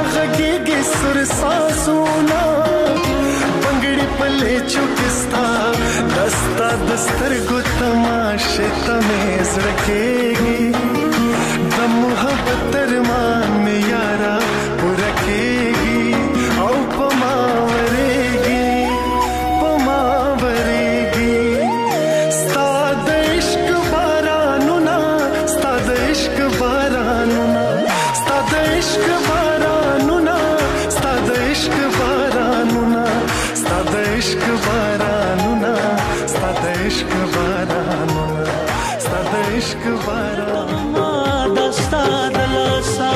सुर सा सोना बंगड़ी पले चुकिस्ता دسترګو تماشه ته مې زړه کېږي د محبت ترمان مې یارا پوره کېږي او په ما ورېږي په ما ورېږي ستا د عشق بارانونه ستا د عشق بارانونه ستا د عشق بارانونه ستا د عشق بارانونه ستا د عشق بارانونه ستا د عشق بارانونه ستا د عشق بارانونه دستا دلسا.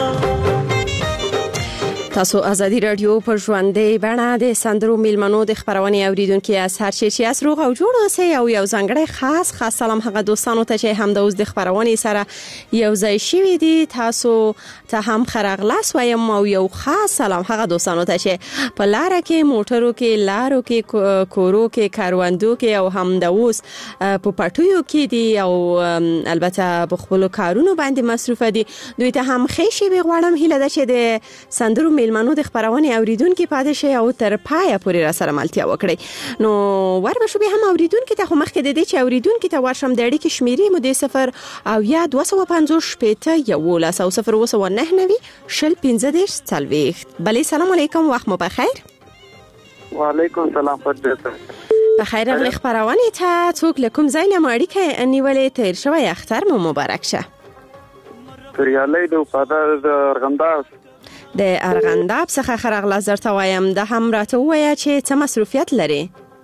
تاسو ازادي رادیو په ژوندۍ بڼه د سندرو میلمنو د خبرونې اوریدونکو یاست. هر چی چې اس روغ او جوړ اوسئ او یو ځانګړی خاص خاص سلام هغه دوستانو ته چې هم د اوس د خبرونې سره یو ځای شوي دي. تاسو ته هم خراغلاس وایم او یو خاص سلام هغه دوستانو ته چې په لار کې موټرو کې لارو کې کورو کې کاروندو کې او هم د اوس په پټیو کې دي او البته په خپل کارونو باندې مصروف دي. دوی ته هم ښه شي غواړم. هیله ده چې د سندرو میلمنو د خبرونې اوریدونکو پاتې شي او تر پایه پورې را سره ملتیا وکړي. نو ور به شو به هم اوریدونکو ته خو مخکې د دې چې اوریدونکو ته ورشم د اړیکې شمیرې مو د صفر او یا دوه سوه پنځوس شپېته یولس او صفر اوه سوه نهه نوي شل پنځه دېرش څلوېښت. بلې سلام علیکم، وخت مو بخیر. وعلیکم سلام. بخیر راغلی خبرونې ته. څوک له کوم ځای نه مو اړیکه نیولې؟ تیر شوی اختر مو مبارک شه. پریالۍ د وفادار د ارغنداب د ارغنداب څخه خراغلاس درته وایم. د هم راته ووایه چې څه مصروفیت لري.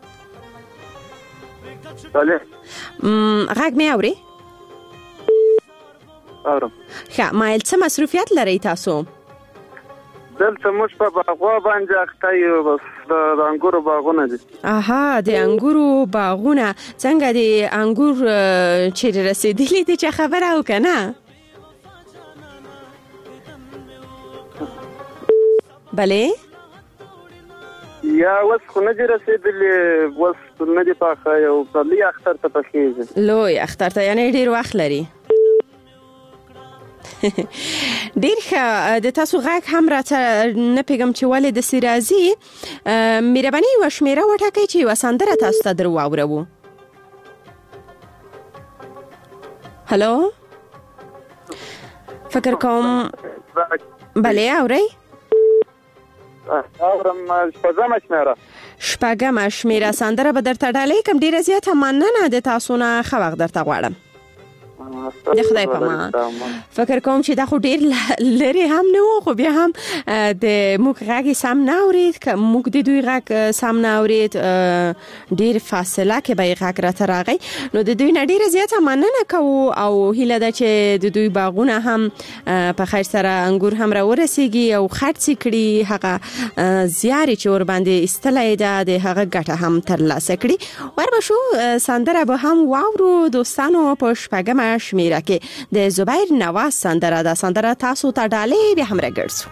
بله غږ مې اوري؟ اورم. ښه مایل څه مصروفیت لري تاسو؟ دلته موږ په باغوا باندې اخته یو. بس د انګورو باغونه دي. اها د انګورو باغونه. څنګه د انګور چیرې رسېدلي دي چې خبره وکنه؟ بله یا وس خو نه دي رسېدلي، وس نه دي پاخه. یو لوی اختر ته پخېږي. لوی اختر ته یعنې ډېر وخت لري. ډېر ښه. د تاسو غږ هم راته نه پوهېږم چې ولې داسې راځي. مهرباني یوه شمېره وټاکئ چې یوه سندره تاسو ته در واوروو. هلو فکر کوم بلې اورئ؟ اورم. شپږمه شمېره شپږمه شمېره سندره به درته ډالۍ کړم. ډېره زیاته مننه د تاسو نه. ښه وخت درته غواړم. د خدای په امان. فکر کوم چې دا خو ډېر لرې هم نه و، خو بیا هم د موږ غږ سم نه اورېد. که موږ د دوی غږ سم نه اورېد، ډېر فاصله کې به یې غږ راته راغی. نو د دوی نه ډېره زیاته مننه کوو او هیله ده چې د دوی باغونه هم په خیر سره انګور هم راورسېږي او خرڅ کړي. هغه زیار چې ورباندې ایستلی ده د هغه ګټه هم ترلاسه کړي. ور به شو سندره به هم واورو دوستانو په شپږمه شمیره کې د زبیر نواز سندره. دا سندره تاسو ته ډالۍ به هم راګرځو.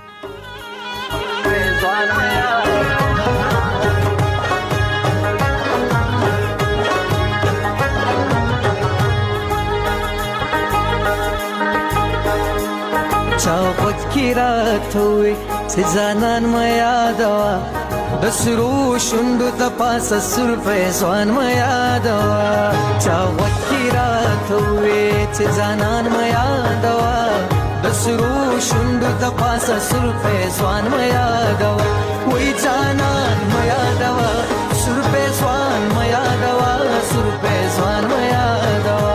چاوت کی رات ہوئی سے زانان میا دوا دسرو شندو تپاس سر فیضوان میا دوا. چاوت کی رات ہوئی سے زانان میا دوا دسرو شندو تپاس سر فیضوان میا دوا. وی جانان میا دوا سر فیضوان میا دوا سر فیضوان میا دوا.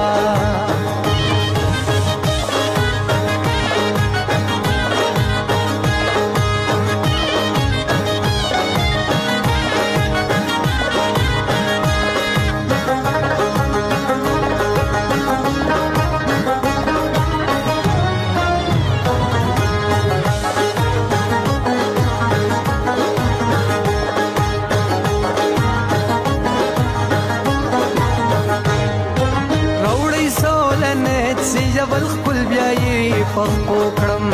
پخپو کړم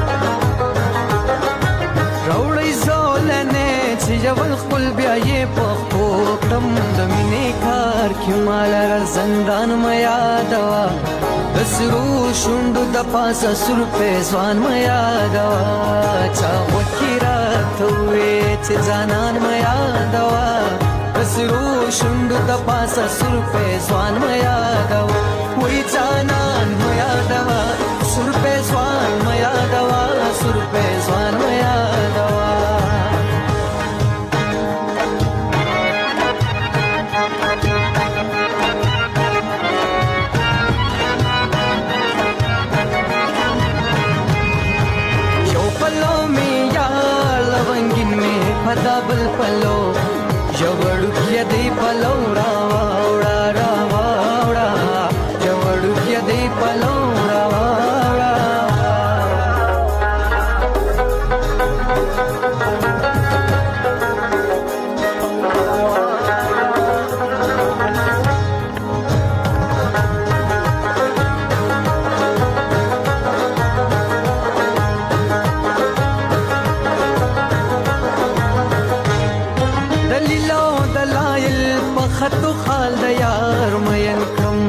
راوړی زولنه چې جوړ خپل بیا یې پخپو کړم. د مینې کار کې مال زندان میا دوا دسرو شوندو د پاسه سر په ځوان میا دوا. چا وکړه ته وې چې ځانان میا دوا دسرو شوندو د پاسه سر په ځوان میا دوا وای جانان میا دوا سر په ځوان میا دوا سر په ځوان میا دوا پدابل پلو جوړو کې دی پلو را وړا را وړا جوړو کې دی پلو را وړا خطو خال د یار مین کم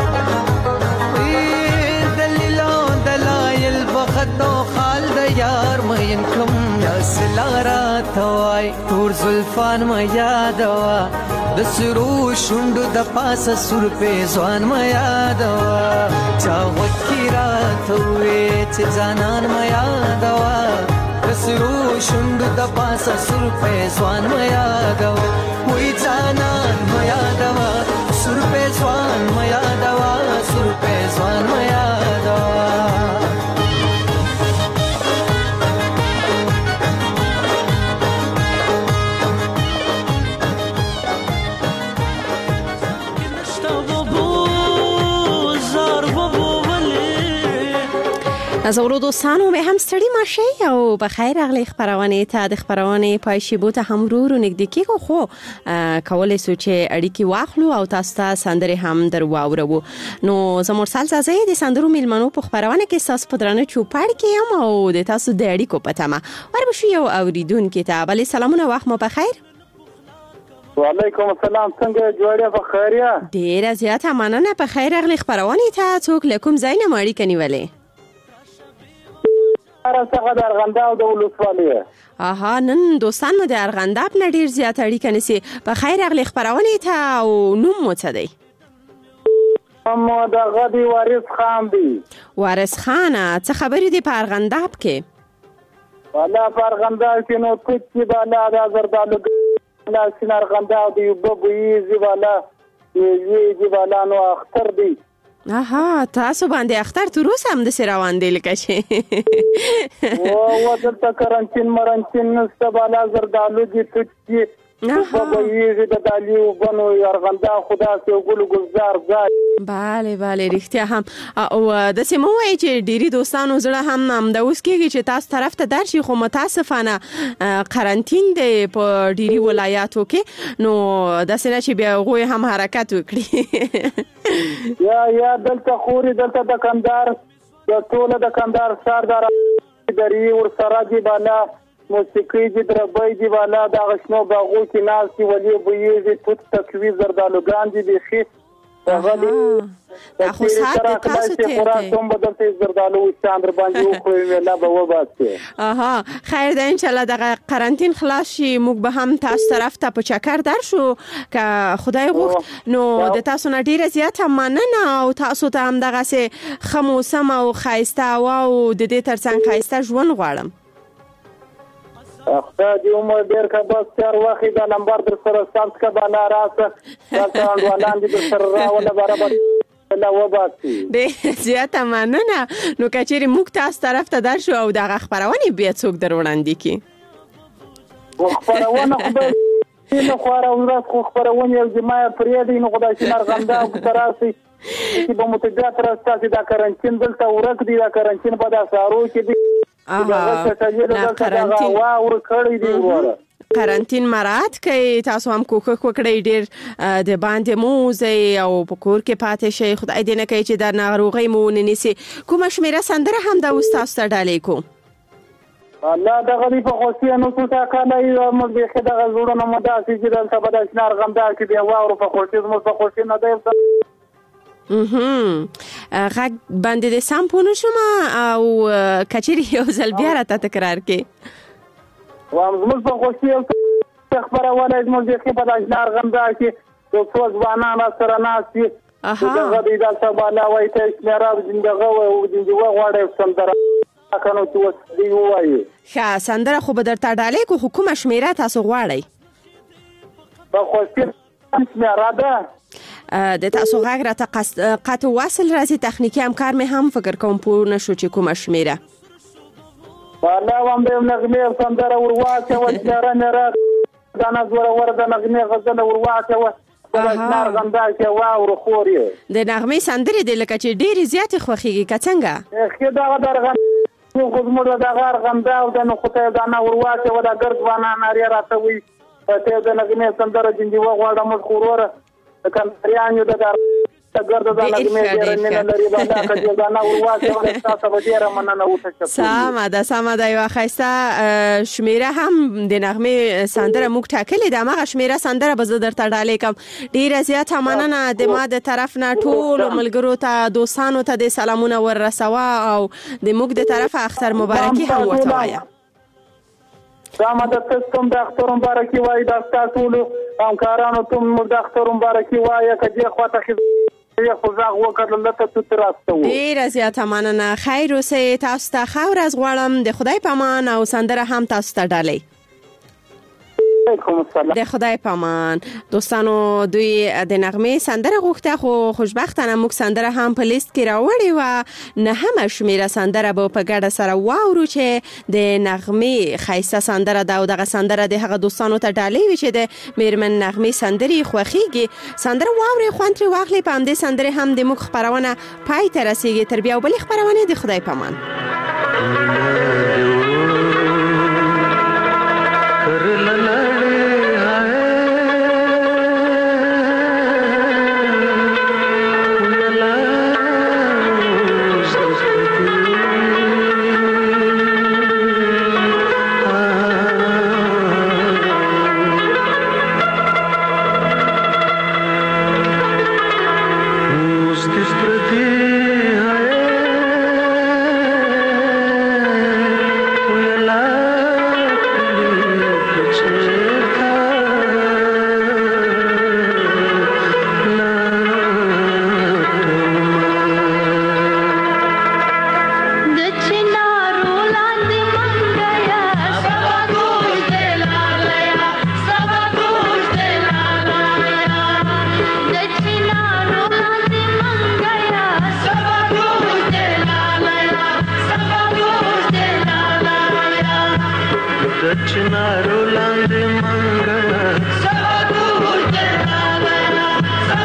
دلیلو دلایل بخطو خال د یار مین کم یاسلارا توای تور زلفان ما یادوا د سرو شوندو د پاسه سر په ځوان ما یادوا چا وکیرا توې چې جانان ما یادوا د سرو شوندو د پاسه سر په ځوان ما یادوا وای جانان میا دوا سر په ځوان میا دوا سر په ځوان میا دوا از ورو دوستانو به هم ستړي ماشي او په خیر اغلی خبرونه ته د خبرونه پای شی بوته هم ورو نږدې کیږي خو کولای سو چې اړیکی واخلو او تاسو ته سندره هم درواورو نو زموږ سالزه د سندرو میلمنو په خبرونه کې تاسو پدرانه چوپړ کې هم او د تاسو د اړیکو په تمه وربشو یو اوریدونکو ته بل سلامونه واخ مو په خیر وعلیکم السلام څنګه جوړه په خیریه ډیر زیاته مننه په خیر اغلی خبرونه ته څوک لکم زین ماړی کنیولې څنګه د ارغنداب د ولسوالیه اها نن دوستان مو د ارغنداب نه ډیر زیات اړیکه نسی په خیر اغلی خبرونه ته او نوم مو څه دی مو د غدي وارث خان دی وارث خان څه خبرې دی په ارغنداب کې والا په ارغنداب کې نو کوڅې بالا د زردالو لا سین ارغنداب دی بوبوي زی بالا یی بالا نو اختر دی اها تاسو باندې اختر تر اوسه هم د روان دی لکه شي او ودلته کرنچین مرنچین نسته بالا زردالو دي توچي په بویږي د دالیو بنو ارغندا خدا سي ګل گلزار ځای bale bale رښتیا هم او د سیمو وای چې ډيري دوستانو زړه هم هم د اوس کېږي چې تاسو طرف ته درشي خو متاسفانه قرنټین دی په ډيري ولایاتو کې نو د سینه چې بیا غوي هم حرکت وکړي یا یا دلته خوري دلته د کندهار د ټوله د کندهار سردار دري ور سره دی بالا موسیقي دي دربای دی والا د غشنو باغو کې ناس دی ولي بویږي توت تکوي زردالوګان دي بيخي غلي خو ساته تاسو ته کوم بدلته زردالو چاندر باندې خو ویلا به وباسي اها خیر ده ان شاء الله د قرنټین خلاص شي موږ به هم تاسو طرف ته په چکر درشو که خدای غوښت نو د تاسو نه ډیره زیاته مننه او تاسو ته هم دغه سه خموسم او خایسته او د دې ترڅنګ خایسته ژوند غواړم اخته دی عمر ډیر کا بس چار وخت دا نمبر در سره سبز کا بالا راسه تاسو ولان دي سره راول برابر لا وباسي ډیر زیاته مننه نو کچېری موږ تاسو طرف ته درشو او دغه خبرونه بیا څوک دروړاندې کی خبرونه خو به نو خورا ورځ خو خبرونه یو جماعت پرې دی نو خدای شي مرغنده تراسي چې به متګات راستاسي دا کرنچین دلته ورک دی دا کرنچین په دا سارو کې دی اها قرنټین مراد کوي تاسو هم کوکه وکړئ ډیر د باندې موزه او په کور کې پاتې شي خدای دې نه کوي چې د ناروغي مو ننسي کومه شمیره سندره هم د استاد ته ډالې کو الله د غریب خوشي نو څه کاله یو موږ به خدای غوړو نه مداسي چې دلته په داسنار غمدار کې بیا واورو په خوشي مو په خوشي نه دی مهم غږ باندې د سم پونه شوم او کچېری یو ځل بیا راته تکرار کې وام زموږ په خوشي خبره ولا زموږ د خپل اجنار غمدا کې یو څو ځوانان سره ناست دي دغه دی دلته بالا وایي ته شمېره دغه دغه غواړی سندره کنو چې اوس دی ووایي ښه سندره خو به درته ډالۍ کو خو کومه شمېره تاسو غواړئ په خوښي شمېره ده د تاسو غږ راته قطع وصل راځي تخنیکي همکار مې هم فکر کوم پوه نشو چې کومه شمېره بالا هم د نغمې سندره ورواچوه شمېره مې را دا نه زورور د نغمې غزله ورواچوه د نغمه چې واورو خور یې د نغمې سندرې دې لکه چې ډېرې زیاتې خوښېږي که څنګه ښه دغه درغم خو زموږ دغه ارغنده او د نخوته دانه ورواچوه دا ګرد ځوانان نارې راته وایي ته د نغمې سندره جنجوه غواړه موږ خو وروره د کندهاریانو د ګرد د نغمې ډېره مینه لري بالا که دانه ورواچوه ستاسو به ډېره مننه وتشکر سمه ده سمه ده یوه ښایسته شمېره هم د نغمې سندره موږ ټاکلې ده هماغه شمېره سندره به زه درته ډالۍ کړم ډېره زیاته مننه د ما د طرف نه ټولو ملګرو ته دوستانو ته د سلامونه وررسوه او د موږ د طرفه اختر مبارکي هم ورته وایه سمه ده ته کوم د اختر مبارکي وایي دا ستا ټولو همکارانو ته مو د اختر مبارکي وایه که دې خواته ډیره زیاته مننه خیر اوسئ تاسو ته ښه ورځ غواړم د خدای په امان او سندره هم تاسو ته ډالۍ د خدای په امان دوستانو دوی د نغمې سندره غوښته خو خوشبختانه موږ سندره هم په لیست کې راوړې وه نهمه شمېره سندره به په ګډه سره واورو چې د نغمې ښایسته سندره ده او دغه سندره د هغه دوستانو ته ډالۍ وي چې د میرمن نغمې سندرې خوښیږي سندره واورئ خوند ترې واخلئ په همدې سندرې هم د موږ خپرونه پای ته رسیږي تر بیا بلې خپرونې د خدای په امان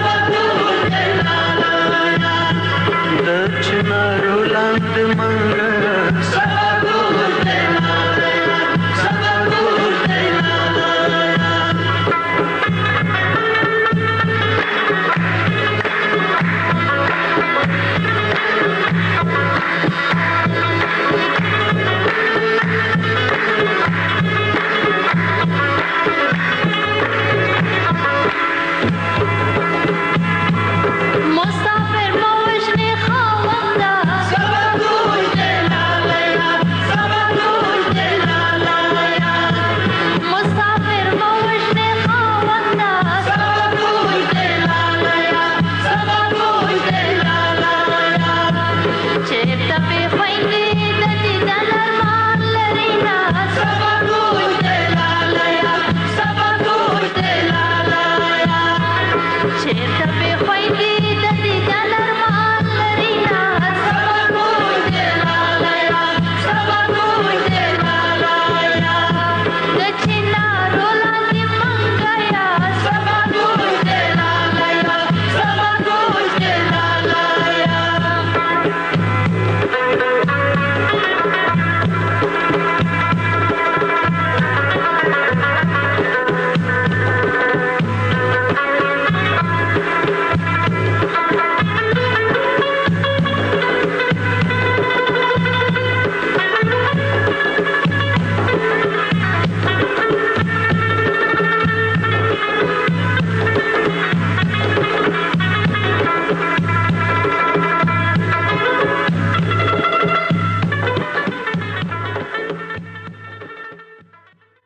Mangal